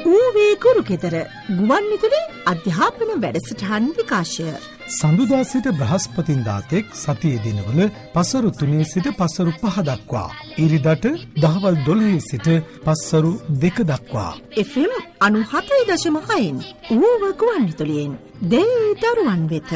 ඌවේ කුරුකෙදර ගුවන් විදුලි අධ්‍යාපන වැඩසටහන් විකාශය. සඳුදා සිට බ්‍රහස්පතින්දා තෙක් සතියේ දිනවල පසරු 3 සිට පසරු 5 දක්වා. ඉරිදට දහවල් 12 සිට පසරු 2 දක්වා. FM 97.6න් ඌව ගුවන් විදුලියෙන් දෙදරුවන් වෙත.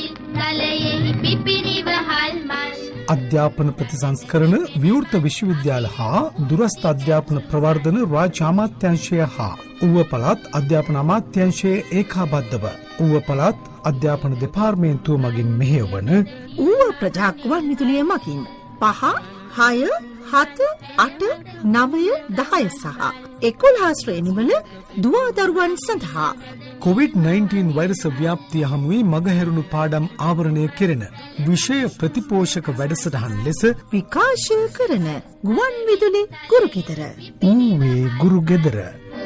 අධ්‍යාපන ප්‍රතිසංස්කරණ විවෘත විශ්වවිද්‍යාල හා දුරස්ථ අධ්‍යාපන ප්‍රවර්ධන රාජ්‍ය අමාත්‍යාංශය හා ඌව පළාත් අධ්‍යාපන අමාත්‍යාංශයේ ඒකාබද්ධව ඌව පළාත් අධ්‍යාපන දෙපාර්තමේන්තුව මගින් මෙහෙයවන ඌව ප්‍රජා ගුවන් විදුලිය මගින් 5, 6, 7, 8, 9, 10 සහ 11 ශ්‍රේණිවල දුවා දරුවන් සඳහා COVID-19 වෛරස ව්‍යාප්තිය හමුවේ මගහැරුණු පාඩම් ආවරණය කෙරෙන විෂය ප්‍රතිපෝෂක වැඩසටහන් ලෙස විකාශය කරන ගුවන් විදුලි ගුරුගෙදර. ඌවේ ගුරුගෙදර.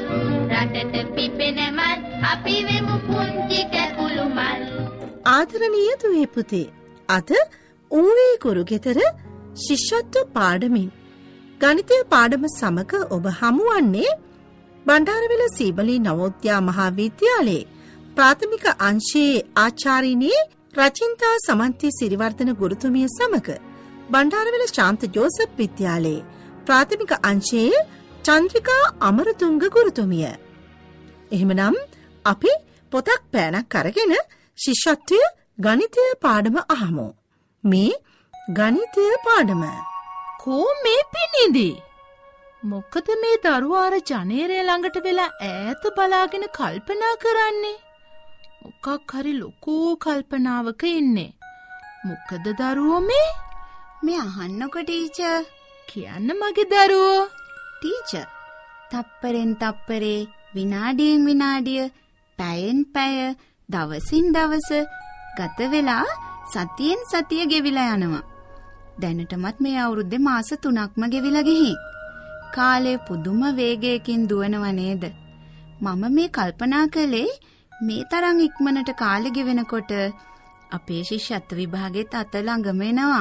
රටට පිපෙනමත් අපි වෙමු පුංචි කැකුළු මල්. ආදරණීය දුවේ පුතේ, අද ඌවේ ගුරුගෙදර ශිෂ්‍යත්ව පාඩමින් ගණිතය පාඩම සමග ඔබ හමුවන්නේ බණ්ඩාරවිල සීබලී නවෝදයා මහා විද්‍යාලයේ ප්‍රාථමික අංශයේ ආචාර්යිනී රචින්තා සමන්ති සිරිවර්ධන ගුරුතුමිය සමග බණ්ඩාරවිල ශාන්ත ජෝසප් විද්‍යාලයේ ප්‍රාථමික අංශයේ චන්ද්‍රිකා අමරතුංග ගුරුතුමිය. එහෙමනම් අපි පොතක් පෑනක් අරගෙන ශිෂ්‍යත්වය ගණිතය පාඩම අහමු. මේ ගණිතය පාඩම කෝ මේ පිනිදි මොකද මේ දරුවා අර ජනේරය ළඟට වෙලා ඈත බලාගෙන කල්පනා කරන්නේ? මොකක් හරි ලොකු කල්පනාවක ඉන්නේ. මොකද දරුවෝ මේ අහන්නකො ටීචර්. කියන්න මගේ දරුවෝ. ටීචර්, තප්පරෙන් තප්පරේ, විනාඩියෙන් විනාඩිය, පැයෙන් පැය, දවසින් දවස ගත වෙලා සතියෙන් සතිය ගෙවිලා යනවා. දැනටමත් මේ අවුරුද්දේ මාස 3ක්ම ගෙවිලා ගිහින්. කාලය පුදුම වේගයකින් දුවනව නේද? මම මේ කල්පනා කළේ මේ තරම් ඉක්මනට කාලෙ ගෙවෙනකොට අපේ ශිෂ්‍යත්ව විභාගෙත් අත ළඟම එනවා.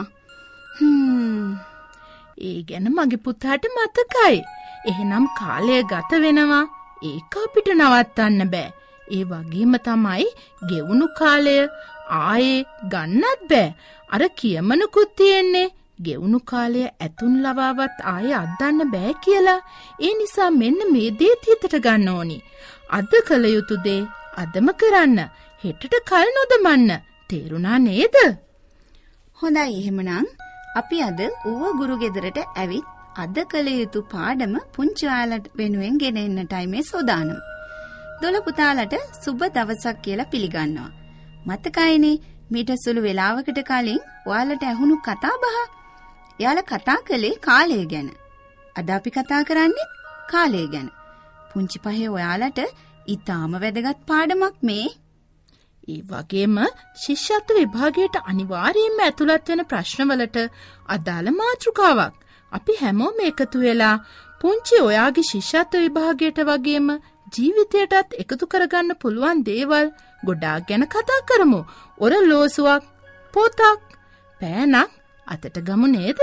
ඒ ගැන මගේ පුතාට මතකයි. එහෙනම් කාලය ගත වෙනවා. ඒක අපිට නවත්තන්න බෑ. ඒ වගේම තමයි ගෙවුණු කාලය ආයේ ගන්නත් බෑ. අර කියමනකුත් තියෙන්නේ ගෙවුණු කාලය ඇතුන් ලවාවත් ආයේ අද්දන්න බෑ කියලා. ඒ නිසා මෙන්න මේ දේ හිතට ගන්න ඕනි. අද කළ යුතු දේ අදම කරන්න. හෙටට කල් නොදමන්න. තේරුණා නේද? හොඳයි, එහෙමනම් අපි අද ඌව ගුරුගෙදරට ඇවිත් අද කළ යුතු පාඩම පුංචි ඔයාලට වෙනුවෙන් ගෙන එන්නටයි මේ සෝදානම. දොළ පුතාලට සුබ දවසක් කියලා පිළිගන්නවා. මතකයිනේ මීට සුළු වෙලාවකට කලින් ඔයාලට ඇහුණු කතා බහ. එයාලා කතා කළේ කාලය ගැන. අද අපි කතා කරන්නේ කාලය ගැන. පුංචි පහේ ඔයාලට ඊටාම වැදගත් පාඩමක් මේ. ඒ වගේම ශිෂ්‍යත්ව විභාගයට අනිවාර්යයෙන්ම ඇතුළත් වෙන ප්‍රශ්නවලට අදාළ මාතෘකාවක්. අපි හැමෝම එකතු වෙලා පුංචි ඔයාගේ ශිෂ්‍යත්ව විභාගයට වගේම ජීවිතයටත් එකතු කරගන්න පුළුවන් දේවල් ගොඩාක් ගැන කතා කරමු. ඔරලෝසුවක්, පොතක්, පෑනක් අතට ගමු නේද?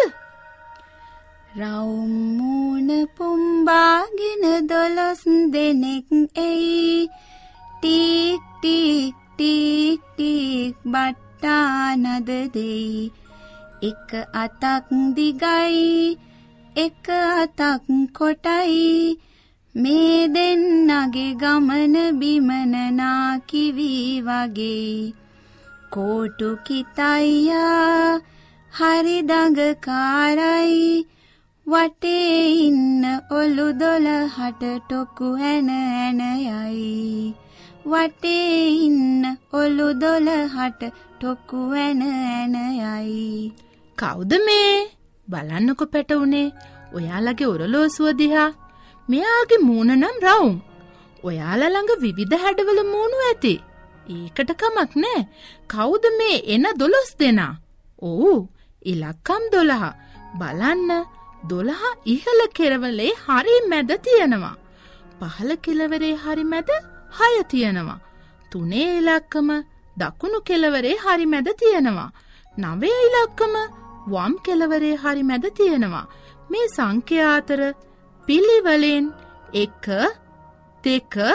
රවුම් මූණ පුම්බාගෙන 12 දෙනෙක් එයි. ටික් ටික් ටික් ටික් බට්ටා නද දෙයි. එක අතක් දිගයි, එක අතක් කොටයි. මේ දෙන්නගේ ගමන බිමන නාකිවි වගේ. කෝටු කිතයියා හරි දඟකාරයි. වටේ ඉන්න ඔලු 12ට ටොකු ඇන ඇන යයි. වටේ ඉන්න ඔලු 12ට ටොකු ඇන ඇන යයි. කවුද මේ? බලන්නකො පැටුනේ. ඔයාලගේ ඔරලෝසුව දිහා. මෙයාගේ මූණ නම් රවුම්. ඔයාලා ළඟ විවිධ හැඩවල මූණු ඇති. ඒකට කමක් නෑ. කවුද මේ එන 12 දෙනා? ඔව්, ඉලක්කම් 12. බලන්න, 12 ඉහළ කෙළවරේ හරි මැද තියෙනවා. පහළ කෙළවරේ හරි මැද 6 තියෙනවා. 3 ඉලක්කම දකුණු කෙළවරේ හරි මැද තියෙනවා. 9 ඉලක්කම වම් කෙළවරේ හරි මැද තියෙනවා. මේ සංඛ්‍යා අතර පිළිවෙලෙන් 1 2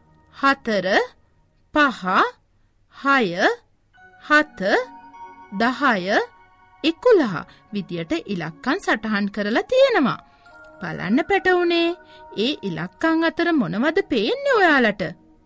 4 5 6 7 10 11 විදියට ඉලක්කම් සටහන් කරලා තියෙනවා. බලන්න පැටවුනේ ඒ ඉලක්කම් අතර මොනවද පේන්නේ ඔයාලට?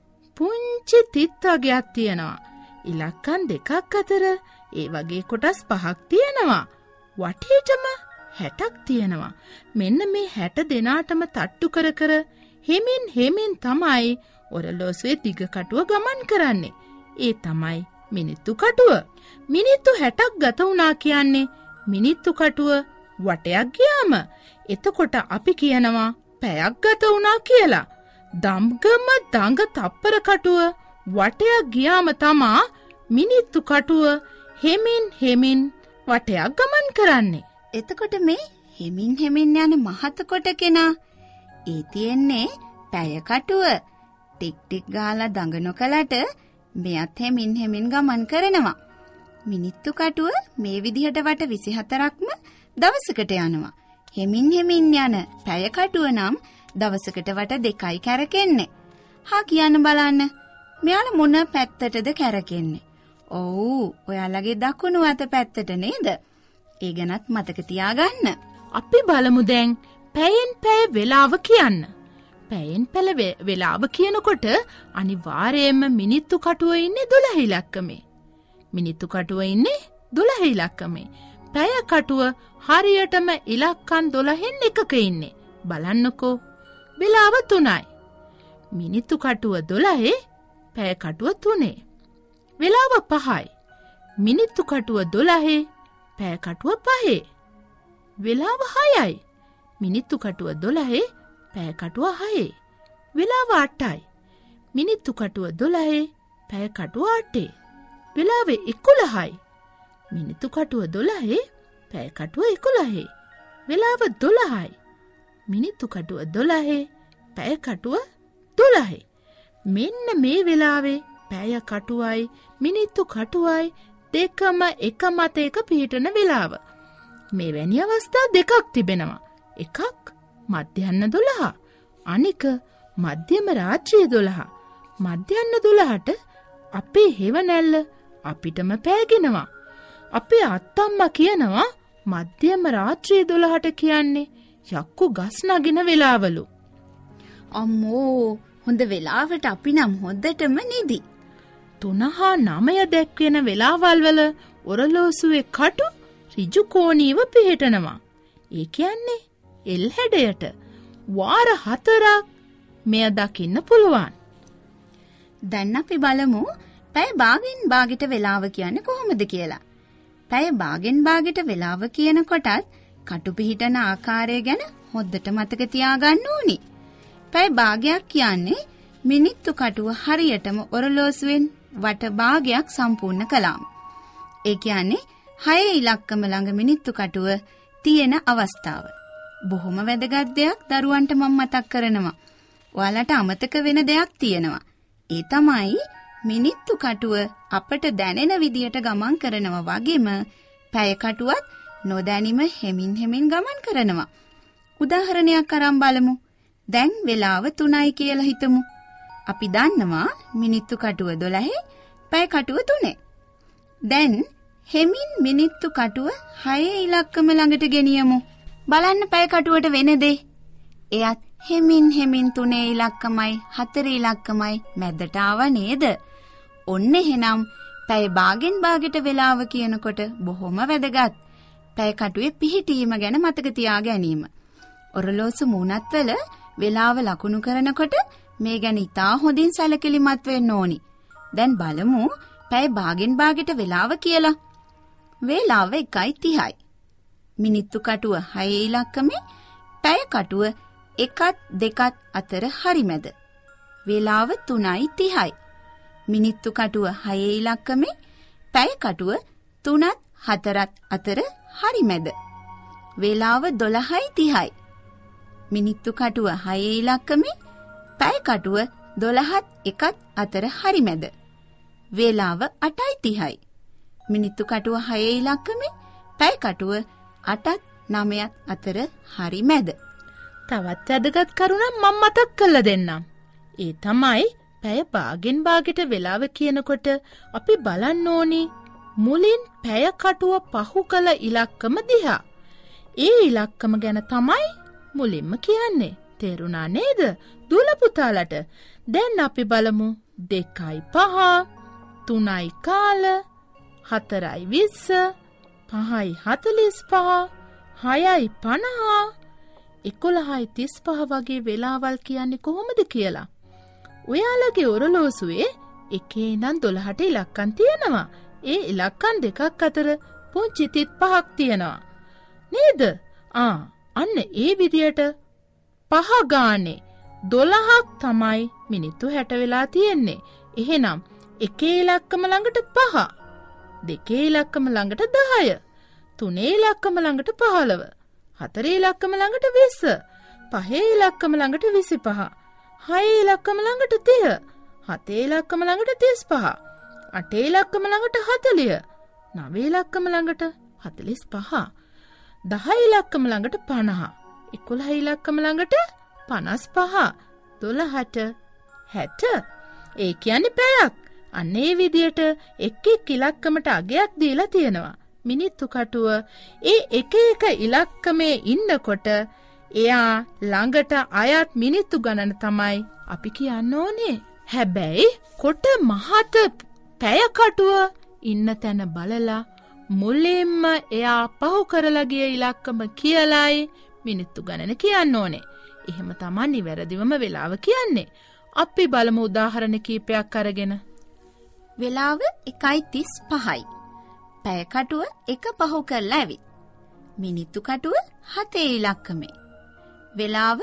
පුංචි තිත් වගේක් තියෙනවා. ඉලක්කම් දෙකක් අතර ඒ වගේ කොටස් 5ක් තියෙනවා. වටේටම 60ක් තියෙනවා. මෙන්න මේ 60 දෙනාටම තට්ටු කර කර හිමින් තමයි ඔරලෝසුවේ දිග කටුව ගමන් කරන්නේ. ඒ තමයි මිනිත්තු කටුව. මිනිත්තු 60ක් ගත වුණා කියන්නේ මිනිත්තු කටුව වටයක් ගියාම. එතකොට අපි කියනවා පැයක් ගත වුණා කියලා. දම්ගම දඟ තප්පර කටුව වටයක් ගියාම තමා මිනිත්තු කටුව හෙමින් වටයක් ගමන් කරන්නේ. එතකොට මේ හෙමින් යන මහත කොට කෙනා ඒ තියෙන්නේ පැය කටුව. ටික් ගාලා දඟ නොකලට මෙයත් හෙමින් ගමන් කරනවා. මිනිත්තු කටුව මේ විදිහට වට 24ක්ම දවසකට යනවා. හෙමින් යන පැය කටුව නම් දවසකට වට 2යි කැරකෙන්නේ. හා කියන්න බලන්න මෙයාලා මොන පැත්තටද කැරකෙන්නේ? ඔව් ඔයාලගේ දකුණු අත පැත්තට නේද? ඒ ගැනත් මතක තියාගන්න. අපි බලමු දැන් පැයෙන් පැය වේලාව කියන්න. පැයෙන් පැය වේලාව කියනකොට අනිවාර්යයෙන්ම මිනිත්තු කටුව ඉන්නේ 12 ඉලක්කමේ. මිනිත්තු කටුව ඉන්නේ 12 ඉලක්කමේ. පැය කටුව හරියටම ඉලක්කම් 12න් එකක ඉන්නේ. බලන්නකෝ. වේලාව 3යි. මිනිත්තු කටුව 12, පැය කටුව 3. වේලාව 5යි. මිනිත්තු කටුව 12, පැය කටුව 5. වේලාව 6යි. මිනිත්තු කටුව 12, පැය කටුව 6. වේලාව 8යි. මිනිත්තු කටුව 12, පැය කටුව 8. වේලාව 11යි. මිනිත්තු කටුව 12, පැය කටුව 11. වේලාව 12යි. මිනිත්තු කටුව 12, පැය කටුව 12. මෙන්න මේ වෙලාවේ පැය කටුවයි මිනිත්තු කටුවයි දෙකම එක මත එක පිහිටන වෙලාව. මේ වැනි අවස්ථා දෙකක් තිබෙනවා. එකක් මධ්‍යහ්න 12, අනික මධ්‍යම රාත්‍රියේ 12. මධ්‍යහ්න 12ට අපේ හෙවණැල්ල අපිටම පෑගෙනවා. අපේ අත්තම්මා කියනවා මධ්‍යම රාත්‍රියේ 12ට කියන්නේ යක්කු ගස් නගින වෙලාවලු. අම්මෝ හොඳ වෙලාවට අපි නම් හොද්දටම නිදි. 3 හා 9 දැක්වෙන වෙලාවල් වල ඔරලෝසුවේ කටු ඍජු කෝණීව පිහිටනවා. ඒ කියන්නේ එල් හැඩයට වාර 4ක් මෙය දකින්න පුළුවන්. දැන් අපි බලමු පැය භාගෙන් භාගයට වෙලාව කියන්නේ කොහොමද කියලා. පැය භාගෙන් භාගයට වෙලාව කියනකොටත් කටු පිහිටන ආකාරය ගැන හොද්දට මතක තියාගන්න ඕනි. පැය භාගයක් කියන්නේ මිනිත්තු කටුව හරියටම ඔරලෝසුවෙන් වට භාගයක් සම්පූර්ණ කළාම. ඒ කියන්නේ 6 ඉලක්කම ළඟ මිනිත්තු කටුව තියෙන අවස්ථාව. බොහොම වැදගත් දෙයක් දරුවන්ට මම මතක් කරනවා. ඔයාලට අමතක වෙන දෙයක් තියෙනවා. ඒ තමයි මිනිත්තු කටුව අපට දැනෙන විදියට ගමන් කරනවා වගේම පැය කටුවත් නොදැනීම හෙමින් ගමන් කරනවා. උදාහරණයක් අරන් බලමු. දැන් වෙලාව 3යි කියලා හිතමු. අපි දන්නවා මිනිත්තු කටුව 12, පැය කටුව 3. දැන් හෙමින් මිනිත්තු කටුව 6 ඉලක්කම ළඟට ගෙනියමු. බලන්න පැය කටුවට වෙන දේ. එයත් හෙමින් 3 ඉලක්කමයි 4 ඉලක්කමයි මැදට ආව නේද? ඔන්න එහෙනම් පැය භාගෙන් භාගයට වෙලාව කියනකොට බොහොම වැදගත්. පැය කටුවේ පිහිටීම ගැන මතක තියා ගැනීම. ඔරලෝසු මූණත්වල වෙලාව ලකුණු කරනකොට මේ ගැන ඉතා හොඳින් සැලකිලිමත් වෙන්න ඕනි. දැන් බලමු පැය භාගෙන් භාගයට වෙලාව කියලා. වේලාව 1:30යි. මිනිත්තු කටුව 6 ඉලක්කමේ, පැය කටුව 1ත් 2ත් අතර හරි මැද. වේලාව 3:30යි. මිනිත්තු කටුව 6 ඉලක්කමේ, පැය කටුව 3ත් 4ත් අතර හරි මැද. වේලාව 12:30යි. මිනිත්තු කටුව 6 ඉලක්කමේ, පැය කටුව 12ත් 1ත් අතර හරි මැද. වේලාව 8:30යි. මිනිත්තු කටුව 6 ඉලක්කමේ, පැය කටුව 8ත් 9ත් අතර හරි මැද. තවත් වැදගත් කරුණක් මම මතක් කරලා දෙන්නම්. ඒ තමයි පැය භාගෙන් භාගෙට වෙලාව කියනකොට අපි බලන්න ඕනි මුලින් පැය කටුව පහු කළ ඉලක්කම දිහා. ඒ ඉලක්කම ගැන තමයි මුලින්ම කියන්නේ. තේරුණා නේද? දුල පුතාලට. දැන් අපි බලමු 2.5 3යි කාල 4යි 20 5යි 45 6යි 50 11යි 35 වගේ වෙලාවල් කියන්නේ කොහොමද කියලා. ඔයාලගේ ඔරලෝසුවේ 1 ඉඳන් 12ට ඉලක්කම් තියෙනවා. ඒ ඉලක්කම් දෙකක් අතර පුංචි තිත් 5ක් තියෙනවා. නේද? අන්න ඒ විදියට 5 ගානේ 12ක් තමයි මිනිත්තු 60 වෙලා තියෙන්නේ. එහෙනම් 1 ඉලක්කම ළඟට 5, 2 ඉලක්කම ළඟට 10, 3 ඉලක්කම ළඟට 15, 4 ඉලක්කම ළඟට 20, 5 ඉලක්කම ළඟට 25, 6 ඉලක්කම ළඟට 30, 7 ඉලක්කම ළඟට 35, 8 ඉලක්කම ළඟට 40, 9 ඉලක්කම ළඟට 45, 10 ඉලක්කම ළඟට 50, 11 ඉලක්කම ළඟට 55, 12ට 60. ඒ කියන්නේ පැයක්. අන්න ඒ විදියට එක් ඉලක්කමට අගයක් දීලා තියෙනවා. මිනිත්තු කටුව ඒ එක ඉලක්කමේ ඉන්නකොට එයා ළඟට අයත් මිනිත්තු ගණන තමයි අපි කියන්න ඕනේ. හැබැයි කොට මහත පැය කටුව ඉන්න තැන බලලා මුලින්ම එයා පහු කරලා ගිය ඉලක්කම කියලායි මිනිත්තු ගණන කියන්න ඕනේ. එහෙම තමයි නිවැරදිවම වෙලාව කියන්නේ. අපි බලමු උදාහරණ කීපයක් අරගෙන. වෙලාව 1:35යි. පැය කටුව 1 පහු කරලා ඇවිත්. මිනිත්තු කටුව 7 ඉලක්කමේ. වෙලාව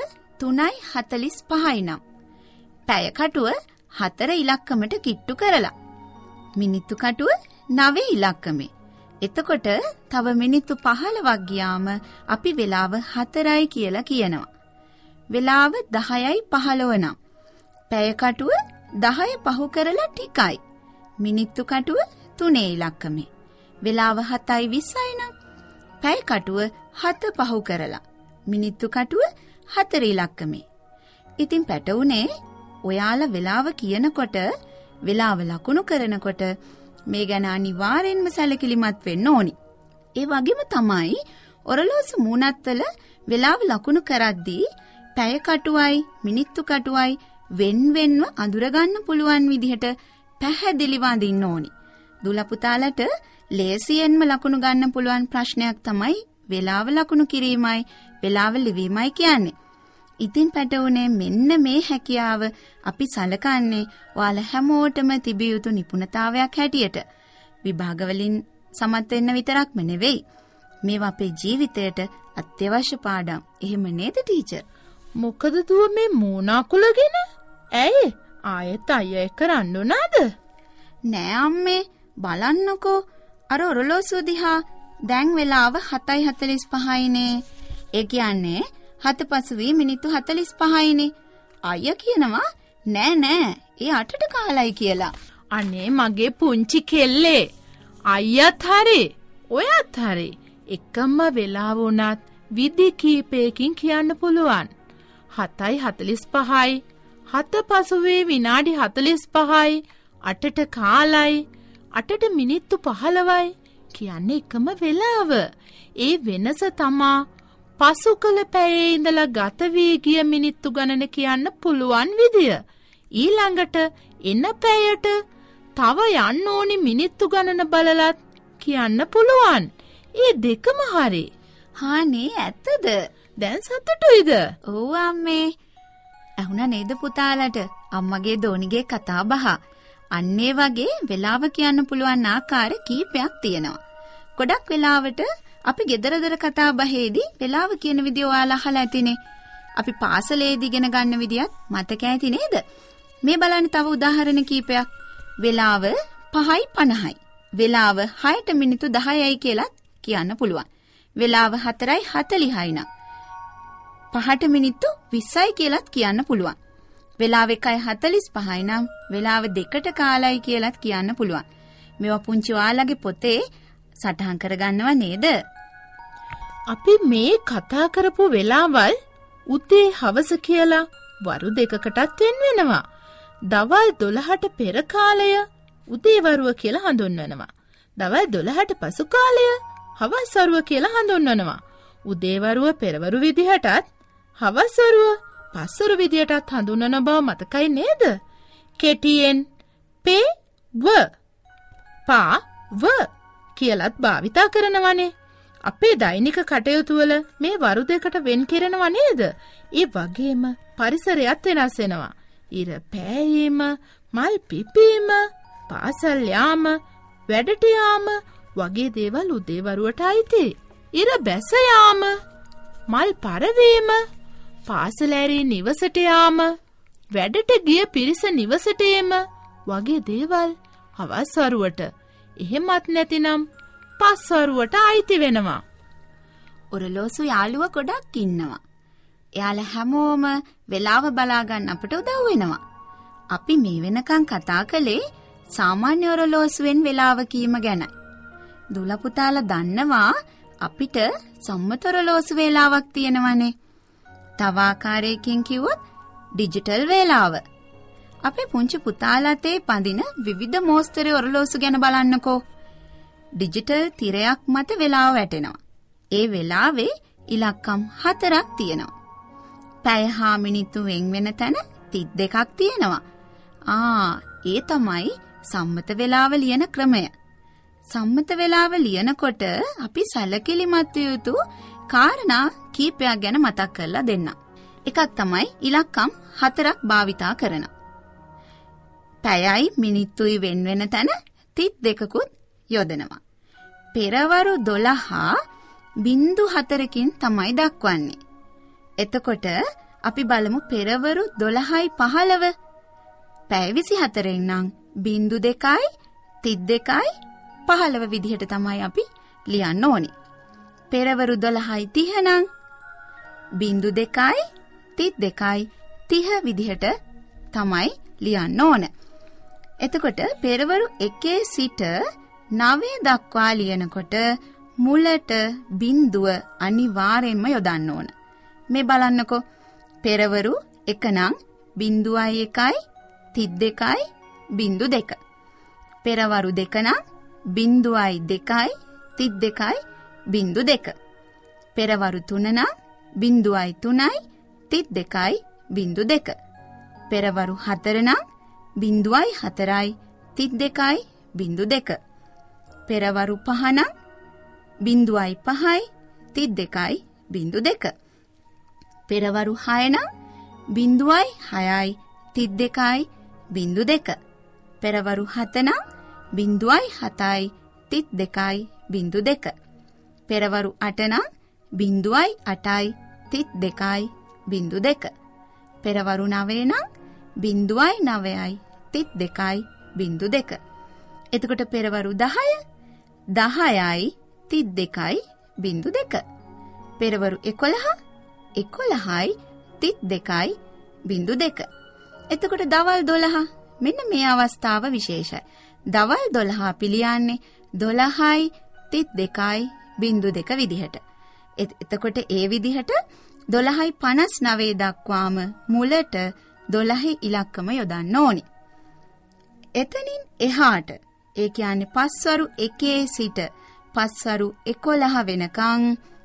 3:45යි නම්. පැය කටුව 4 ඉලක්කමට කිට්ටු කරලා. මිනිත්තු කටුව 9 ඉලක්කමේ. එතකොට තව මිනිත්තු 15ක් ගියාම අපි වෙලාව 4යි කියලා කියනවා. වෙලාව 10:15 නම්. පැය කටුව 10 පහු කරලා ටිකයි. මිනිත්තු කටුව 3 ඉලක්කමේ. වෙලාව 7:20යි නම්. පැය කටුව 7 පහු කරලා. මිනිත්තු කටුව 4 ඉලක්කමේ. ඉතින් පැටවුනේ ඔයාලා වෙලාව කියනකොට වෙලාව ලකුණු කරනකොට මේ ගැන අනිවාර්යෙන්ම සැලකිලිමත් වෙන්න ඕනි. ඒ වගේම තමයි ඔරලෝසු මූණත්වල වෙලාව ලකුණු කරද්දී පැය කටුවයි මිනිත්තු කටුවයි වෙන්වෙන්ව අඳුරගන්න පුළුවන් විදිහට පැහැදිලිව අඳින්න ඕනි. දුල පුතාලට ලේසියෙන්ම ලකුණු ගන්න පුළුවන් ප්‍රශ්නයක් තමයි වෙලාව ලකුණු කිරීමයි වෙලාව ලිවීමයි කියන්නේ. ඉතින් පැටවුනේ මෙන්න මේ හැකියාව අපි සලකන්නේ ඔයාලා හැමෝටම තිබිය යුතු නිපුණතාවයක් හැටියට. විභාගවලින් සමත් වෙන්න විතරක්ම නෙවෙයි. මේවා අපේ ජීවිතයට අත්‍යවශ්‍ය පාඩම්. එහෙම නේද ටීචර්? මොකද දුව මේ මූණාකුලගෙන? ඇයි? ආයෙත් අයියා එක්ක රණ්ඩු නාද? නෑ අම්මේ බලන්නකෝ. අර ඔරලෝසුව දිහා දැන් වෙලාව 7:45යිනේ. ඒ කියන්නේ 7 මිනිත්තු 45යිනේ. අයියා කියනවා නෑ ඒ 8ට කාලයි කියලා. අනේ මගේ පුංචි කෙල්ලේ. අයියාත් හරි ඔයත් හරි. එකම වෙලාව වුණත් විදි කීපයකින් කියන්න පුළුවන්. 7:45යි 7 විනාඩි 45යි 8ට කාලයි 8ට මිනිත්තු 15යි කියන්නේ එකම වෙලාව. ඒ වෙනස තමා පසු කළ පැයේ ඉඳලා ගත වී ගිය මිනිත්තු ගණන කියන්න පුළුවන් විදිය. ඊළඟට එන පැයට තව යන්න ඕනි මිනිත්තු ගණන බලලත් කියන්න පුළුවන්. ඒ දෙකම හරි. හානේ ඇත්තද? දැන් සතුටුයිද? ඔව් අම්මේ. අහුණා නේද පුතාලට අම්මගේ දෝනිගේ කතා බහ. අන්නේ වගේ වෙලාව කියන්න පුළුවන් ආකාර කීපයක් තියෙනවා. ගොඩක් වෙලාවට අපි ගෙදරදර කතා බහේදී වෙලාව කියන විදිය ඔයාලා අහලා ඇතිනේ. අපි පාසලේදී ඉගෙන ගන්න විදියත් මතක ඇති නේද? මේ බලන්න තව උදාහරණ කීපයක්. වෙලාව 5:50යි. වෙලාව 6ට මිනිත්තු 10යි කියලා කියන්න පුළුවන්. වෙලාව 4:40යි නම් 5ට මිනිත්තු 20යි කියලාත් කියන්න පුළුවන්. වෙලාව 1:45යි නම් වෙලාව 2ට කාලයි කියලාත් කියන්න පුළුවන්. මේවා පුංචි ඔයාලගේ පොතේ සටහන් කරගන්නව නේද? අපි මේ කතා කරපු වෙලාවල් උදේ හවස කියලා වරු දෙකකටත් වෙන් වෙනවා. දවල් 12ට පෙර කාලය උදේවරුව කියලා හඳුන්වනවා. දවල් 12ට පසු කාලය හවස්වරුව කියලා හඳුන්වනවා. උදේවරුව පෙරවරු විදිහටත් හවස්වරුව පස්වරු විදිහටත් හඳුන්වන බව මතකයි නේද? කෙටියෙන් පේ ව පා ව කියලාත් භාවිතා කරනවනේ. අපේ දෛනික කටයුතු වල මේ වරු දෙකට වෙන් කරනවා නේද? ඒ වගේම පරිසරයත් වෙනස් වෙනවා. ඉර පෑයීම, මල් පිපීම, පාසල් යාම, වැඩට යාම වගේ දේවල් උදේවරුවට අයිති. ඉර බැස යාම, මල් පරවීම, පාසල ඇරී නිවසට යාම, වැඩට ගිය පිරිස නිවසට එීම වගේ දේවල් හවස්වරුවට, එහෙමත් නැතිනම් පස්වරුවට අයිති වෙනවා. ඔරලෝසු යාළුව ගොඩක් ඉන්නවා. එයාලා හැමෝම වෙලාව බලා ගන්න අපට උදව් වෙනවා. අපි මේ වෙනකන් කතා කළේ සාමාන්‍ය ඔරලෝසුවෙන් වෙලාව කීම ගැනයි. දුල පුතාලා දන්නවා අපිට සම්මත ඔරලෝසු වේලාවක් තියෙනවනේ. තව ආකාරයකින් කිව්වොත් ඩිජිටල් වේලාව. අපේ පුංචි පුතාලාතේ පදින විවිධ මෝස්තරේ ඔරලෝසු ගැන බලන්නකෝ. ඩිජිටල් තිරයක් මත වෙලාව වැටෙනවා. ඒ වෙලාවේ ඉලක්කම් 4ක් තියෙනවා. පැය හා මිනිත්තු වෙන් වෙන තැන 32ක් තියෙනවා. ඒ තමයි සම්මත වෙලාව ලියන ක්‍රමය. සම්මත වෙලාව ලියනකොට අපි සැලකිලිමත් යුතු කාරණා කීපයක් ගැන මතක් කරලා දෙන්න. එකක් තමයි ඉලක්කම් 4ක් භාවිතා කරන. පැයයි මිනිත්තුයි වෙන් වෙන තැන 32කුත් යොදනවා. පෙරවරු 12.04කින් තමයි දක්වන්නේ. එතකොට අපි බලමු පෙරවරු 12.15. පැය 24 නම් 02යි 32යි 15 විදිහට තමයි අපි ලියන්න ඕනේ. පෙරවරු 12.30 නම් 02යි 32යි 30 විදිහට තමයි ලියන්න ඕන. එතකොට පෙරවරු 1 සිට 9 දක්වා ලියනකොට මුලට බිඳුව අනිවාර්යෙන්ම යොදන්න ඕන. මේ බලන්නකෝ. පෙරවරු 1 නම් 0.1යි 32යි 0.2. පෙරවරු 2 නම් 0.2යි 32යි 0.2. පෙරවරු 3 නම් 0.3යි 32යි 0.2. පෙරවරු 4 නම් 0.4යි 32යි 0.2. පෙරවරු 5 නම් 0.5යි 32යි 0.2. පෙරවරු 6 නම් 0.6යි 32යි 0.2. පෙරවරු 7 නම් 0.7යි 32යි 0.2. පෙරවරු 8 නම් 0.8යි 32යි 0.2. පෙරවරු 9 නම් 0.9යි 32යි 0.2. එතකොට පෙරවරු 10 10යි 32යි 0.2. පෙරවරු 11 11යි 32යි 0.2. එතකොට දවල් 12 මෙන්න මේ අවස්ථාව විශේෂයි. දවල් 12 පිළියන්නේ 12යි 32යි 0.2 විදිහට. එතකොට ඒ විදිහට 12.59 දක්වාම මුලට 12 ඉලක්කම යොදන්න ඕනි. එතනින් එහාට ඒ කියන්නේ පස්වරු 1 සිට පස්වරු 11 වෙනකන්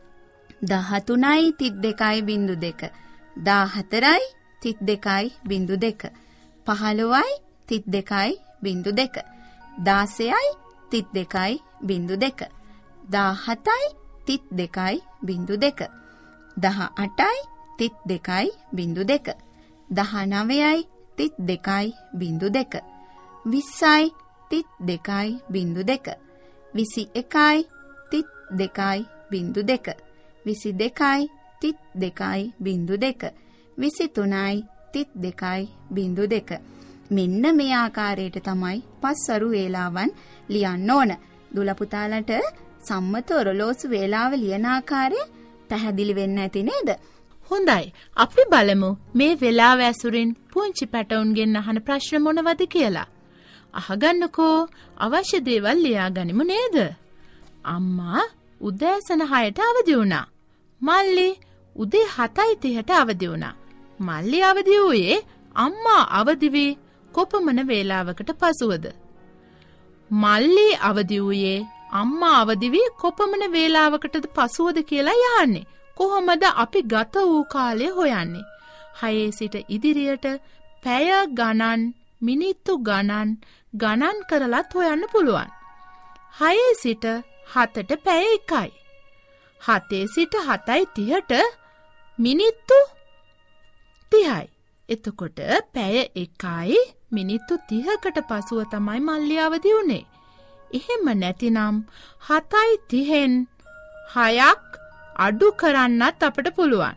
13යි 32යි 0.2, 14යි 32යි 0.2, 15යි 32යි 0.2, 16යි 32යි 0.2, 17යි 32යි 0.2, 18යි 32යි 0.2, 19යි 32යි 0.2, 20යි 32යි 0.2, 21යි 32යි 0.2, 22යි 32යි 0.2, 23යි 32යි 0.2. මෙන්න මේ ආකාරයට තමයි පස්වරු වේලාවන් ලියන්න ඕන. දුල පුතාලට සම්මත ඔරලෝසු වේලාව ලියන ආකාරය පැහැදිලි වෙන්න ඇති නේද? හොඳයි. අපි බලමු මේ වේලාව ඇසුරින් පුංචි පැටවුන්ගෙන් අහන ප්‍රශ්න මොනවද කියලා. අහගන්නකෝ. අවශ්‍ය දේවල් ලියාගනිමු නේද? අම්මා උදෑසන 6ට අවදි වුණා. මල්ලි උදේ 7:30ට අවදි වුණා. මල්ලි අවදි වූයේ අම්මා අවදි වී කොපමණ වේලාවකට පසුවද? මල්ලි අවදි වූයේ අම්මා අවදි වී කොපමණ වේලාවකටද පසුවද කියලා යහන්නේ. කොහොමද අපි ගත වූ කාලය හොයන්නේ? 6 සිට ඉදිරියට පැය ගණන්, මිනිත්තු ගණන් කරලත් හොයන්න පුළුවන්. 6 සිට 7ට පැය 1යි. 7 සිට 7:30ට මිනිත්තු 30යි. එතකොට පැය 1යි මිනිත්තු 30කට පසුව තමයි මල්ලි අවදි වුනේ. එහෙම නැතිනම් 7:30න් 6ක් අඩු කරන්නත් අපට පුළුවන්.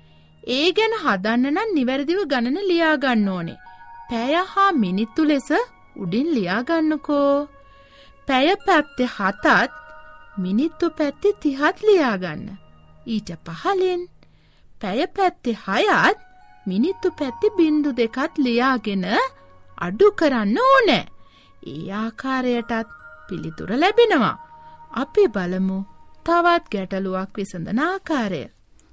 ඒ ගැන හදන්න නම් නිවැරදිව ගණන ලියා ගන්න ඕනේ. පැය හා මිනිත්තු ලෙස උඩින් ලියා ගන්නකෝ. පැය පැත්තේ 7ත් මිනිත්තු පැත්තේ 30ත් ලියා ගන්න. ඊට පහළින් පැය පැත්තේ 6ත් මිනිත්තු පැත්තේ 0.2ත් ලියාගෙන අඩු කරන්න ඕනේ. ඒ ආකාරයටත් පිළිතුර ලැබෙනවා. අපි බලමු තවත් ගැටලුවක් විසඳන ආකාරය.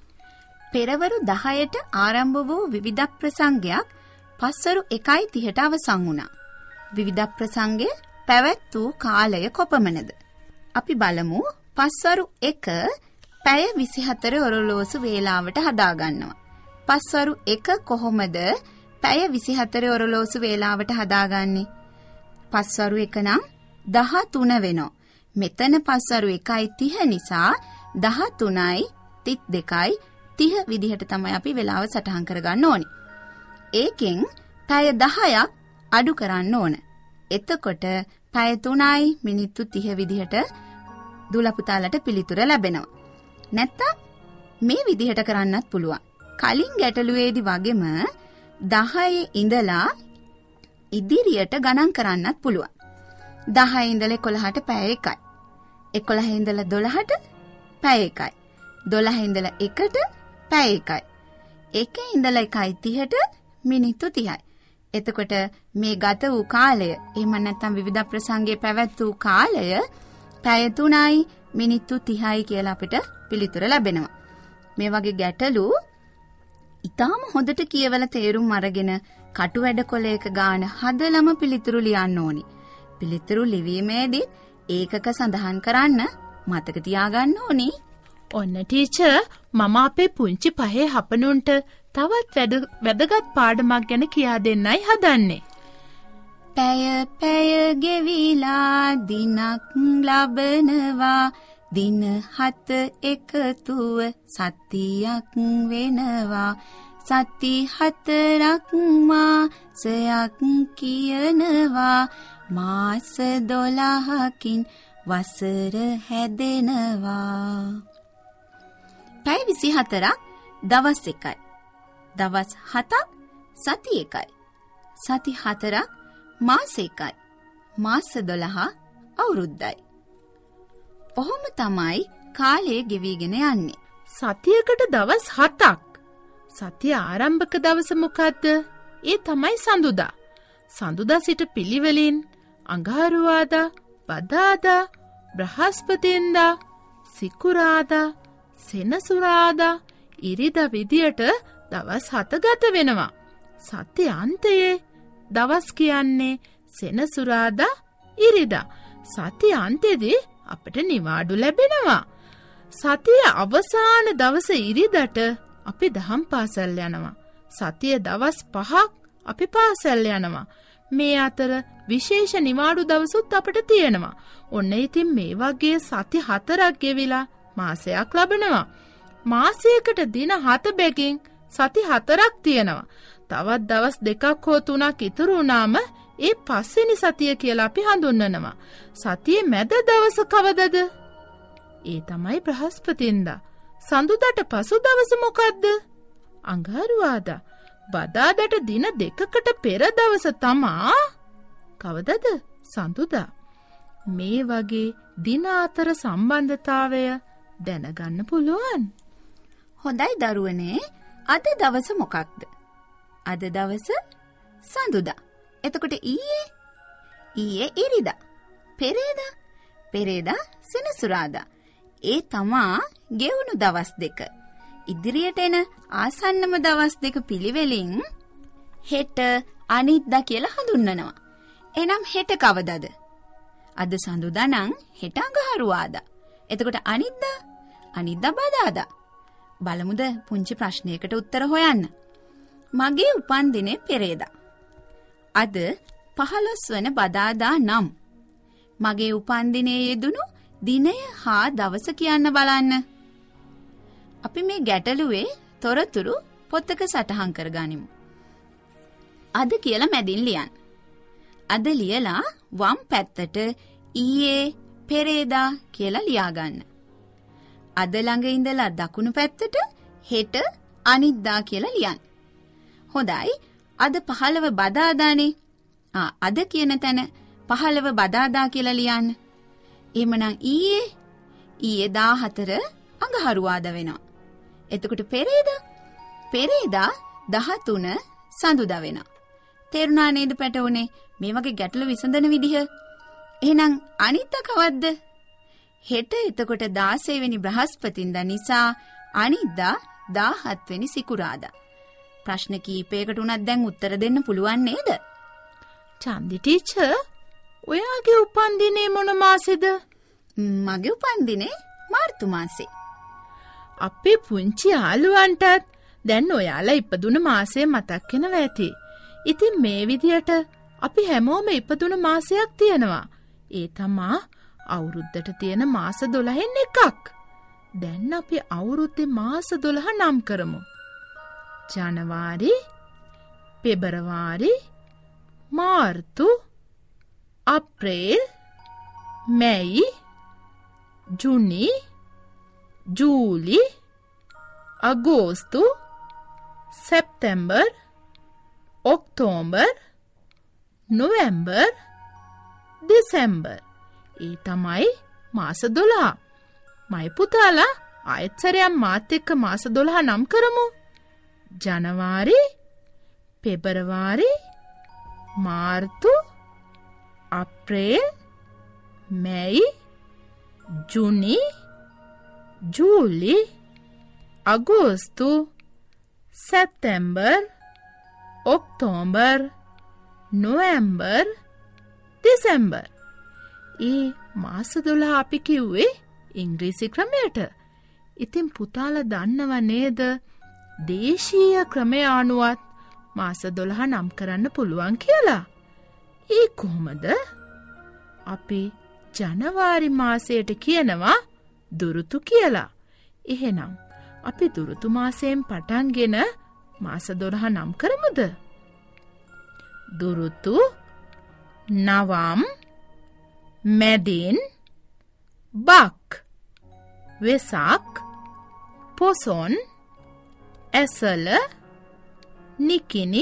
පෙරවරු 10ට ආරම්භ වූ විවිධ ප්‍රසංගයක් පස්වරු 1:30ට අවසන් වුණා. විවිධ ප්‍රසංගය පැවැත් වූ කාලය කොපමණද? අපි බලමු පස්වරු 1 පැය 24 ඔරලෝසු වේලාවට හදාගන්නවා. පස්වරු 1 කොහොමද පැය 24 ඔරලෝසු වේලාවට හදාගන්නේ? පස්වරු 1 නම් 13 වෙනවා. මෙතන පස්වරු 1:30 නිසා 13යි 32යි 30 විදිහට තමයි අපි වෙලාව සටහන් කරගන්න ඕනේ. ඒකෙන් පැය 10ක් අඩු කරන්න ඕන. එතකොට පැය 3යි මිනිත්තු 30 විදිහට දුල පුතාලට පිළිතුර ලැබෙනවා. නැත්තම් මේ විදිහට කරන්නත් පුළුවන්. කලින් ගැටලුවේදී වගේම 10 ඉඳලා ඉදිරියට ගණන් කරන්නත් පුළුවන්. 10 ඉඳලා 11ට පැය 1යි. 11 ඉඳලා 12ට පැය 1යි. 12 ඉඳලා 1ට පැය 1යි. 1 ඉඳලා 1:30ට මිනිත්තු 30යි. එතකොට මේ ගත වූ කාලය, එහෙම නැත්නම් විවිධ ප්‍රසංගයේ පැවැත් වූ කාලය පැය 3යි මිනිත්තු 30යි කියලා අපිට පිළිතුර ලැබෙනවා. මේ වගේ ගැටලු ඊටාම හොඳට කියවලා තේරුම් අරගෙන කටු වැඩ කොලයක ගාන හදලම පිළිතුරු ලියන්න ඕනි. පිළිතුරු ලිවීමේදී ඒකක සඳහන් කරන්න මතක තියාගන්න ඕනි. ඔන්න ටීචර්, මම අපේ පුංචි පහේ හපනුන්ට තවත් වැදගත් පාඩමක් ගැන කියා දෙන්නයි හදන්නේ. පැය ගෙවිලා දිනක් ලබනවා, දින 7 එකතුව සතියක් වෙනවා, සති 4ක් මාසයක් කියනවා, මාස 12කින් වසර හැදෙනවා. පැය 24ක් දවස් 1යි, දවස් 7ක් සති 1යි, සති 4ක් මාස 1යි, මාස 12 අවුරුද්දයි. ඔහොම තමයි කාලය ගෙවිගෙන යන්නේ. සතියකට දවස් 7ක්. සතිය ආරම්භක දවස මොකද්ද? ඒ තමයි සඳුදා. සඳුදා සිට පිළිවෙලින් අඟහරුවාදා, බදාදා, බ්‍රහස්පතින්දා, සිකුරාදා, සෙනසුරාදා, ඉරිදා විදියට දවස් 7 ගත වෙනවා. සති අන්තයේ දවස් කියන්නේ සෙනසුරාදා, ඉරිදා. සති අන්තයේදී අපට නිවාඩු ලැබෙනවා. සතියේ අවසාන දවස ඉරිදට අපි දහම් පාසල් යනවා. සතියේ දවස් 5ක් අපි පාසල් යනවා. මේ අතර විශේෂ නිවාඩු දවසුත් අපට තියෙනවා. ඔන්න ඉතින් මේ වගේ සති 4ක් ගෙවිලා මාසයක් ලබනවා. මාසයකට දින 7 බැගින් සති 4ක් තියෙනවා. තවත් දවස් 2ක් හෝ 3ක් ඉතුරු වුණාම ඒ පස්වෙනි සතිය කියලා අපි හඳුන්වනවා. සතියේ මැද දවස කවදද? ඒ තමයි බ්‍රහස්පතින්දා. සඳුදාට පසු දවස මොකද්ද? අඟහරුවාදා. බදාදාට දින 2කට පෙර දවස තමා කවදද? සඳුදා. මේ වගේ දින අතර සම්බන්ධතාවය දැනගන්න පුළුවන්. හොඳයි දරුවනේ, අද දවස මොකක්ද? අද දවස සඳුදා. එතකොට ඊයේ ඉරිදා. පෙරේදා සෙනසුරාදා. ඒ තමා ගෙවුණු දවස් 2. ඉදිරියට එන ආසන්නම දවස් දෙක පිළිවෙලින් හෙට අනිද්දා කියලා හඳුන්වනවා. එහෙනම් හෙට කවදද? අද සඳුදා නම් හෙට අඟහරුවාදා. එතකොට අනිද්දා බදාදා. බලමුද පුංචි ප්‍රශ්නයකට උත්තර හොයන්න. මගේ උපන්දිනේ පෙරේදා. අද 15 වන බදාදා නම් මගේ උපන්දිනේ යෙදුණු දිනය හා දවස කියන්න බලන්න. අපි මේ ගැටලුවේ තොරතුරු පොතක සටහන් කරගනිමු. අද කියලා මැදින් ලියන්න. අද ලියලා වම් පැත්තට ඊයේ පෙරේදා කියලා ලියාගන්න. අද ළඟ ඉඳලා දකුණු පැත්තට හෙට අනිද්දා කියලා ලියන්න. හොඳයි. අද 15 බදාදානේ. අද කියන තැන 15 බදාදා කියලා ලියන්න. එහෙමනම් ඊයේ 14 අඟහරුවාදා වෙනවා. එතකොට පෙරේදා 13 සඳුදා වෙනවා. තේරුණා නේද පැටවුනේ මේ වගේ ගැටලු විසඳන විදිහ? එහෙනම් අනිද්දා කවද්ද? හෙට එතකොට 16 වෙනි බ්‍රහස්පතින්දා නිසා අනිද්දා 17 වෙනි සිකුරාදා. ප්‍රශ්න කීපයකට උනත් දැන් උත්තර දෙන්න පුළුවන් නේද? චන්දි ටීචර්, ඔයාගේ උපන්දිනේ මොන මාසෙද? මගේ උපන්දිනේ මාර්තු මාසේ. අපේ පුංචි යාළුවන්ටත් දැන් ඔයාලා ඉපදුන මාසය මතක් වෙනවා ඇති. ඉතින් මේ විදියට අපි හැමෝම ඉපදුන මාසයක් තියෙනවා. ඒ තමා අවුරුද්දට තියෙන මාස 12න් එකක්. දැන් අපි අවුරුද්දේ මාස 12 නම් කරමු. ජනවාරි, පෙබරවාරි, මාර්තු, අප්‍රේල්, මැයි, ජුනි, ජූලි, අගෝස්තු, සැප්තැම්බර්, ඔක්තෝබර්, නොවැම්බර්, දෙසැම්බර්. ඒ තමයි මාස 12. මයි පුතාලා ආයෙත් සැරයක් මාත් එක්ක මාස 12 නම් කරමු. ජනවාරි, පෙබරවාරි, මාර්තු, අප්‍රේල්, මැයි, ජුනි, ජූලි, අගෝස්තු, සැප්තැම්බර්, ඔක්තෝබර්, නොවැම්බර්, දෙසැම්බර්. ඒ මාස 12 අපි කිව්වේ ඉංග්‍රීසි ක්‍රමයට. ඉතින් පුතාලා දන්නව නේද දේශීය ක්‍රමය අනුවත් මාස 12 නම් කරන්න පුළුවන් කියලා? ඒ කොහොමද? අපි ජනවාරි මාසයට කියනවා දුරුතු කියලා. එහෙනම් අපි දුරුතු මාසයෙන් පටන්ගෙන මාස 12 නම් කරමුද? දුරුතු, නවම්, මැදින්, බක්, වෙසක්, පොසොන්, ඇසල, නිකිනි,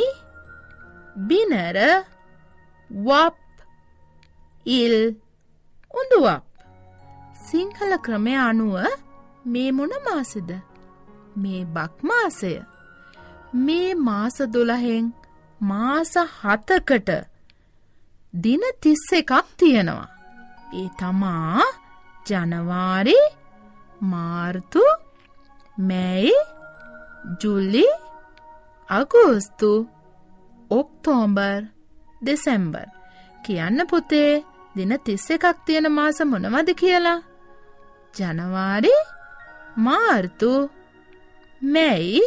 බිනර, වප්, ඉල්, උඳුවප්. සිංහල ක්‍රමය අනුව මේ මොන මාසෙද? මේ බක් මාසය. මේ මාස 12න් මාස 7කට දින 31ක් තියෙනවා. ඒ තමා ජනවාරි, මාර්තු, මැයි, ජූලි, අගෝස්තු, ඔක්තෝබර්, දෙසැම්බර්. කියන්න පුතේ දින 31ක් තියෙන මාස මොනවද කියලා? ජනවාරි, මාර්තු, මැයි,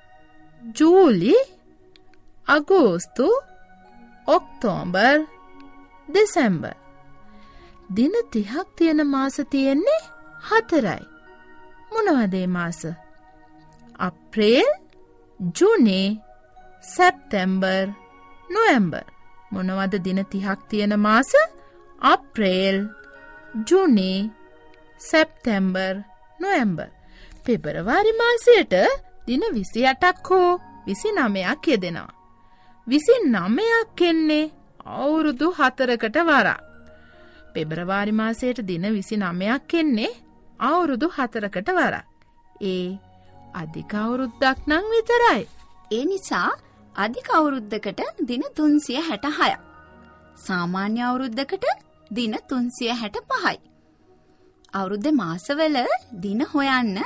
ජූලි, අගෝස්තු, ඔක්තෝබර්, දෙසැම්බර්. දින 30ක් තියෙන මාස තියෙන්නේ 4යි. මොනවද ඒ මාස? අප්‍රේල්, ජුනි, සැප්තැම්බර්, නොවැම්බර්. මොනවද දින 30ක් තියෙන මාස? අප්‍රේල්, ජුනි, සැප්තැම්බර්, නොවැම්බර්. පෙබරවාරි මාසයට දින 28ක් හෝ 29ක් යෙදෙනවා. 29ක් එන්නේ අවුරුදු 4කට වරක්. පෙබරවාරි මාසයට දින 29ක් එන්නේ අවුරුදු 4කට වරක්. ඒ අධික අවුරුද්දක් නම් විතරයි. ඒ නිසා අධික අවුරුද්දකට දින 366ක්. සාමාන්‍ය අවුරුද්දකට දින 365යි. අවුරුද්දේ මාසවල දින හොයන්න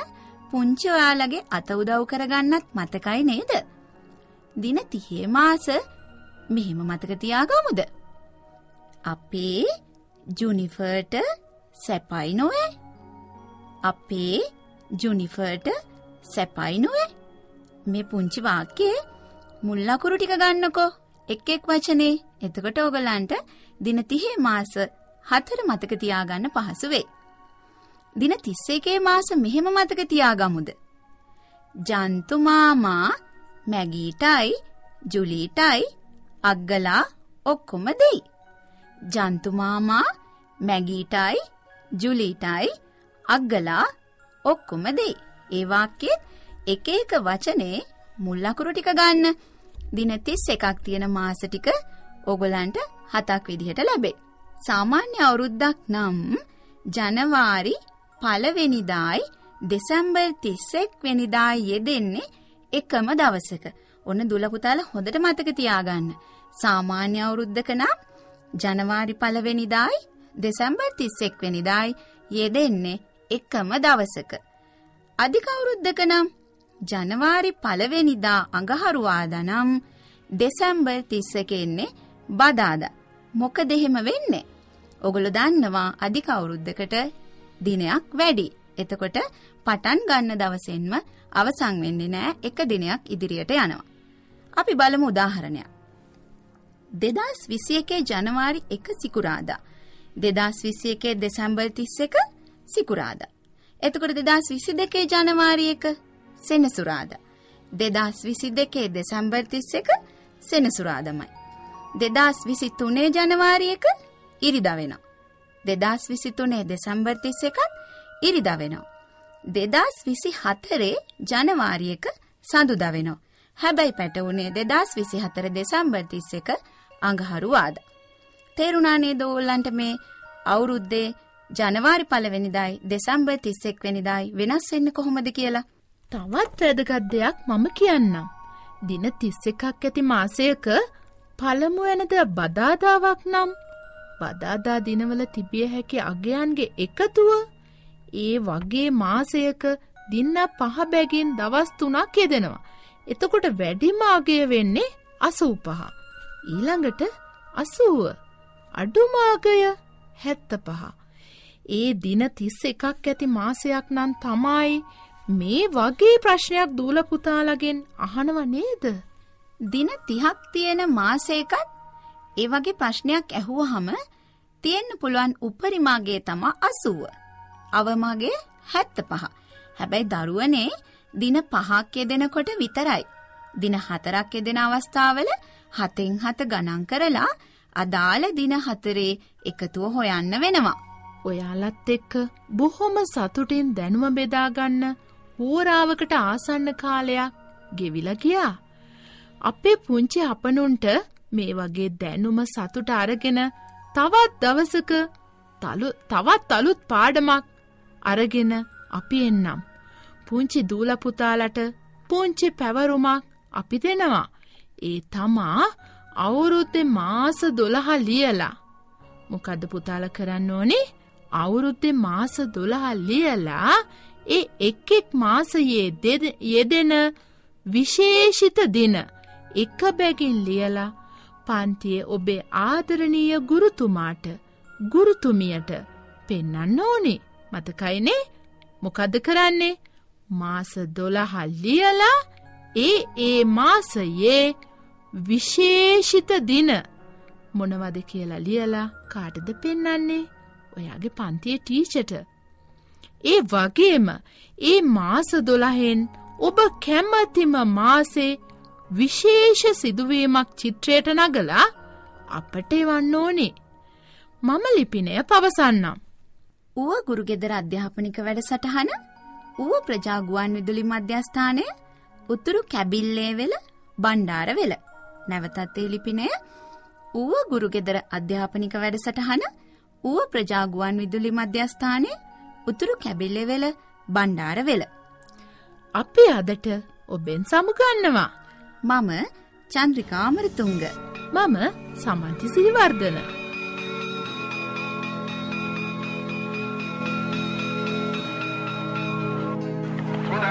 පුංචි ඔයාලගේ අත උදව් කරගන්නත් මතකයි නේද? දින 30 මාස මෙහෙම මතක තියාගමුද? අපේ ජුනිෆර්ට සැපයි නොවේ? අපේ ජුනිෆර්ට සැපයි නොවේ? මේ පුංචි වාක්‍යයේ මුල් අකුරු ටික ගන්නකෝ එක් එක් වචනේ. එතකොට ඔයගලන්ට දින 30 මාස 4 මතක තියාගන්න පහසු වෙයි. දින 31 මාස මෙහෙම මතක තියාගමුද? ජන්තු මාමා මැගීටයි ජුලීටයි අග්ගලා ඔක්කොම දෙයි. ජන්තු මාමා මැගීටයි ජුලීටයි අග්ගලා ඔක්කොම දෙයි. ඒ වාක්‍යයේ එක එක වචනේ මුල් අකුරු ටික ගන්න. දින 31ක් තියෙන මාස ටික ඕගලන්ට 7ක් විදිහට ලැබේ. සාමාන්‍ය අවුරුද්දක් නම් ජනවාරි 1 වෙනිදායි දෙසැම්බර් 31 වෙනිදායි යෙදෙන්නේ එකම දවසක. ඔන්න දුල පුතාලා හොඳට මතක තියාගන්න. සාමාන්‍ය අවුරුද්දක නම් ජනවාරි 1 වෙනිදායි දෙසැම්බර් 31 වෙනිදායි යෙදෙන්නේ එකම දවසක. අධික අවුරුද්දක නම් ජනවාරි 1 වෙනිදා අඟහරුවාදා නම් දෙසැම්බර් 31 එන්නේ බදාදා. මොකද එහෙම වෙන්නේ? ඔගොල්ලෝ දන්නවා අධික අවුරුද්දකට දිනයක් වැඩි. එතකොට පටන් ගන්න දවසෙන්ම අවසන් වෙන්නේ නැහැ. එක දිනයක් ඉදිරියට යනවා. අපි බලමු උදාහරණයක්. 2021 ජනවාරි 1 සිකුරාදා. 2021 දෙසැම්බර් 31 සිකුරාදා. එතකොට 2022 ජනවාරි 1 සෙනසුරාදා. 2022 දෙසැම්බර් 31 සෙනසුරාදාමයි. 2023 ජනවාරි 1 ඉරිදා වෙනවා. 2023 දෙසැම්බර් 31 ඉරිදා වෙනවා. 2024 ජනවාරි 1 සඳුදා වෙනවා. හැබැයි පැටවුනේ 2024 දෙසැම්බර් 31 අඟහරුවාදා. තේරුණා නේද ඕගොල්ලන්ට මේ අවුරුද්දේ ජනවාරි 1 වෙනිදායි දෙසැම්බර් 31 වෙනිදායි වෙනස් වෙන්නේ කොහොමද කියලා? තවත් වැදගත් දෙයක් මම කියන්නම්. දින 31ක් ඇති මාසයක පළමු වෙනද බදාදාවක් නම් බදාදා දිනවල තිබිය හැකි අගයන්ගේ එකතුව ඒ වගේ මාසයක දින 5 බැගින් දවස් 3ක් යෙදෙනවා. එතකොට වැඩිම අගය වෙන්නේ 85. ඊළඟට 80. අඩුම අගය 75. ඒ දින 31ක් ඇති මාසයක් නම් තමයි මේ වගේ ප්‍රශ්නයක් දූල පුතාලගෙන් අහනව නේද? දින 30ක් තියෙන මාසයකත් ඒ වගේ ප්‍රශ්නයක් ඇහුවහම තියෙන්න පුළුවන් උපරිම අගය තමයි 80. අවම අගය 75. හැබැයි දරුවනේ දින 5ක් යෙදෙනකොට විතරයි. දින 4ක් යෙදෙන අවස්ථාවල 7න් 7 ගණන් කරලා අදාළ දින 4 එකතුව හොයන්න වෙනවා. ඔයාලත් එක්ක බොහොම සතුටින් දැනුම බෙදා ගන්න හෝරාවකට ආසන්න කාලයක් ගෙවිලා ගියා. අපේ පුංචි අපනුන්ට මේ වගේ දැනුම සතුට අරගෙන තවත් දවසක තවත් අලුත් පාඩමක් අරගෙන අපි එන්නම්. පුංචි දූල පුතාලට පුංචි පැවරුමක් අපි දෙනවා. ඒ තමා අවුරුද්දේ මාස 12 ලියලා. මොකද්ද පුතාලා කරන්න ඕනේ? අවුරුද්දේ මාස 12 ලියලා ඒ එක් එක් මාසයේ යෙදෙන විශේෂිත දින එක බැගින් ලියලා පන්තියේ ඔබේ ආදරණීය ගුරුතුමාට ගුරුතුමියට පෙන්වන්න ඕනේ. මතකයිනේ? මොකද්ද කරන්නේ? මාස 12 ලියලා ඒ මාසයේ විශේෂිත දින මොනවද කියලා ලියලා කාටද පෙන්වන්නේ? ඔයාගේ පන්තියේ ටීචර්ට. ඒ වගේම ඒ මාස 12න් ඔබ කැමතිම මාසේ විශේෂ සිදුවීමක් චිත්‍රයට නගලා අපට එවන්න ඕනේ. මම ලිපිනය පවසන්නම්. ඌව ගුරුගෙදර අධ්‍යාපනික වැඩසටහන ඌව ප්‍රජා ගුවන් විදුලි මධ්‍යස්ථානය උතුරු කැබිල්ලේවෙල බණ්ඩාරවෙල. නැවතත් ඒ ලිපිනය ඌව ගුරුගෙදර අධ්‍යාපනික වැඩසටහන ඌව ප්‍රජා ගුවන් විදුලි මධ්‍යස්ථානය උතුරු කැබිල්ලේවෙල බණ්ඩාරවෙල. අපි අදට ඔබෙන් සමුගන්නවා. මම චන්ද්‍රිකා අමරතුංග. මම සමන්ති සිරිවර්ධන. හොඳයි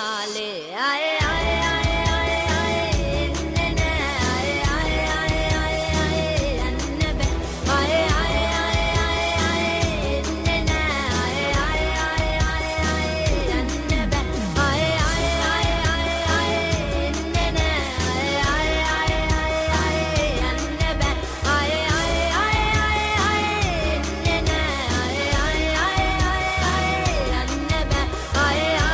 කාලේ අය අය අය අය අය එන්නේ නෑ අය අය අය අය යන්න බෑ අය අය අය අය අය එන්නේ නෑ අය අය අය අය යන්න බෑ අය අය අය අය අය එන්නේ නෑ අය අය අය අය යන්න බෑ අය අය අය අය අය එන්නේ නෑ අය අය අය අය යන්න බෑ අය අය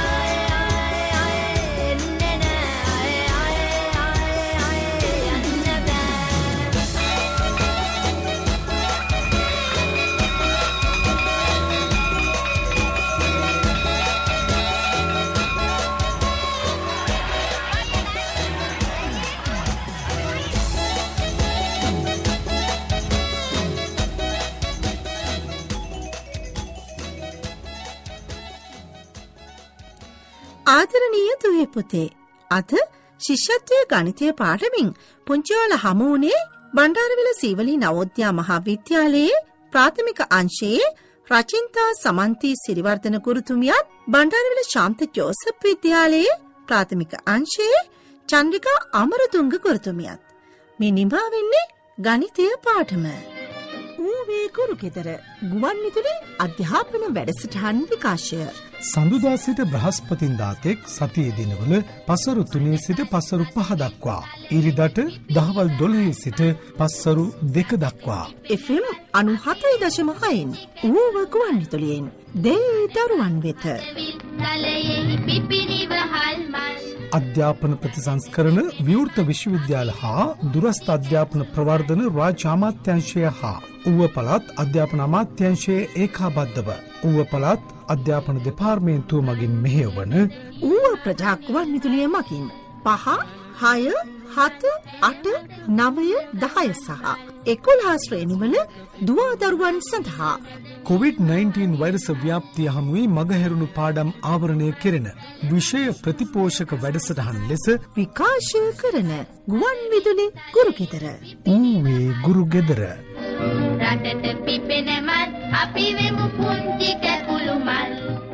ආදරණීය දුවේ පුතේ අද ශිෂ්‍යත්වයේ ගණිතය පාඩමින් පුංචිවල හමු වුණේ බණ්ඩාරවිල සීවලී නවෝදයා මහා විද්‍යාලයේ ප්‍රාථමික අංශයේ රචින්තා සමන්ති සිරිවර්ධන ගුරුතුමියත් බණ්ඩාරවිල ශාන්ත ජෝසප් විද්‍යාලයේ ප්‍රාථමික අංශයේ චන්ද්‍රිකා අමරතුංග ගුරුතුමියත් මේ නිමා වෙන්නේ ගණිතය පාඩම ඌවේ ගුරුගෙදර ගුවන් විදුලි අධ්‍යාපන වැඩසටහන් විකාශය සඳුදා සිට බ්‍රහස්පතින්දාතෙක් සතියේ දිනවල පසරු 3 සිට පසරු 5 දක්වා ඉරිදට දහවල් 12 සිට පසරු 2 දක්වා FM 97.6න් ඌව ගුවන් විදුලියෙන් දෙදරුවන් වෙත විද්‍යාලයේ පිපිනිවහල් මල් අධ්‍යාපන ප්‍රතිසංස්කරණ විවෘත විශ්වවිද්‍යාල හා දුරස්ථ අධ්‍යාපන ප්‍රවර්ධන රාජ්‍ය අමාත්‍යාංශය හා ඌව පළාත් අධ්‍යාපන අමාත්‍යාංශයේ ඒකාබද්ධව ඌව පළාත් අධ්‍යාපන දෙපාර්තමේන්තුව මගින් මෙහෙයවන ඌව ප්‍රජා ගුවන් විදුලිය මගින් 5, 6, 7, 8, 9, 10 සහ 11 ශ්‍රේණිවල දුවා දරුවන් සඳහා COVID-19 වෛරස ව්‍යාප්තිය හමුවේ මගහැරුණු පාඩම් ආවරණය කෙරෙන විෂය ප්‍රතිපෝෂක වැඩසටහන් ලෙස විකාශය කරන ගුවන් විදුලි ගුරුගෙදර ඌවේ ගුරුගෙදර රටට පිපෙන මල් අපි වෙමු පුංචි කැකුළු මල්